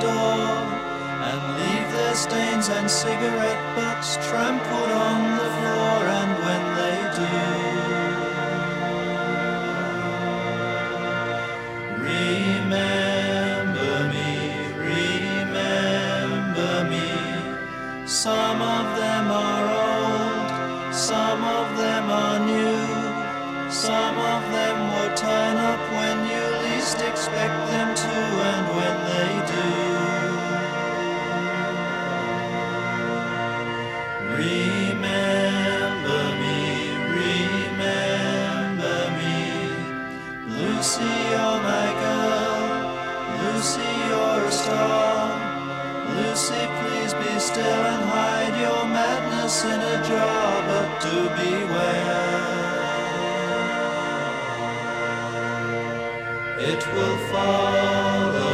door and leave their stains and cigarette butts trampled on the floor. And when they do, remember me, remember me. Some of them are old, some of them are new. Some of them will turn up when you least expect them to, and when they do, remember me, remember me. Lucy, you're my girl. Lucy, you're a star. Lucy, please be still and hide your madness in a jar, but do beware. It will follow